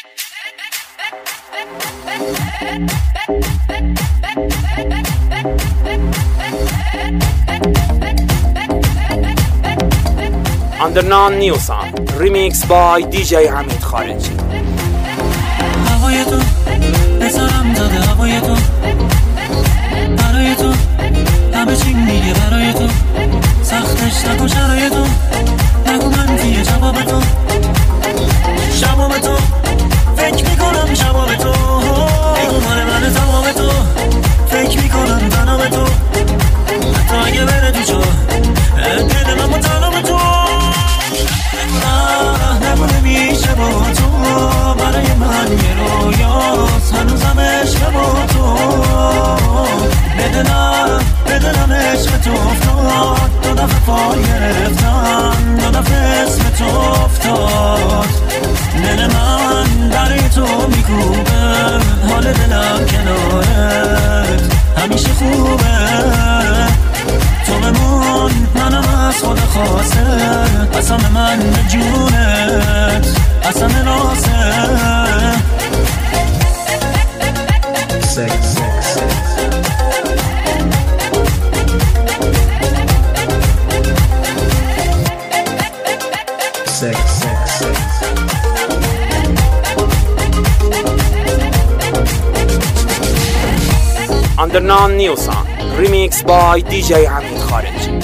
Underground New Sound Remix by DJ حمید خارجی. هوای تو بسرم زده، هوای تو برای تو همه چی میگه، برای تو سختش نکن شرای تو، نگو منفیه جواب تو، شباب تو فکر میکنم شباب تو، بگو مال من تمام تو، فکر میکنم تنام تو، حتی اگه بره تو چه دل من متنام تو، نگو نمیشه با تو، برای من یه رویاست هنوزم عشق با تو، بدنم عشق تو افتاد، دو دفعه پای گرفتم، دو دفعه اسم تو افتاد، دل من برای تو میکوبه، حال دلم کنارت همیشه خوبه، تو بمون منم از خود خواسته، قسم من به جونت قسم راسته. Underground New Sound Remix by DJ حمید خارجی.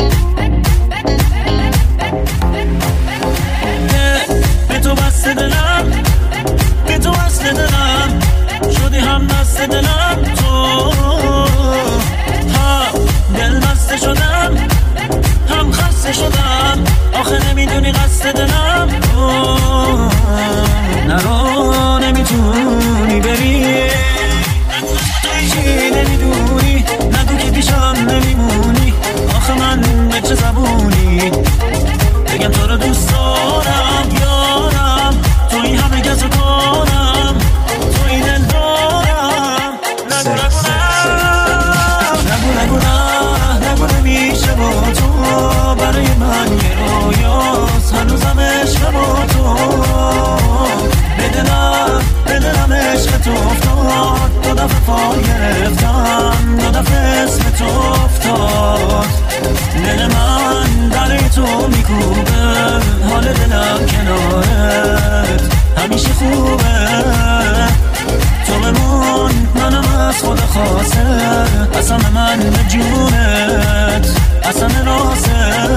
به تو بسته دلم، به تو بسته دلم، شدی هم بسته دلم تو، ها دل بسته شدم هم خسته شدم، آخه نمیدونی قصد دلم نرو، نمیتونی بری، چی نمیدونی، نگو که پیشم نمیمونی، آخه من به چه زبونی بگم تو رو دوست دارم یارم، تو این همه گز و کارم، تو این دل دارم، نگو نمیشه با تو، برای من یه رویاست هنوزم عشق با تو، بدنم عشق تو افتاد، دو دفعه پای گرفتم، دو دفعه اسم تو افتاد، دل من برای تو میکوبه، حال دلم کنارت همیشه خوبه، تو بمون منم از خود خواسته، قسم من به جونت قسم راسته.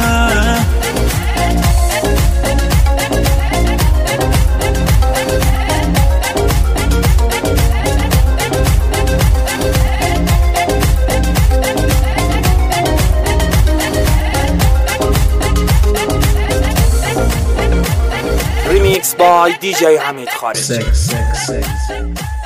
Remix by DJ حمید خارجی.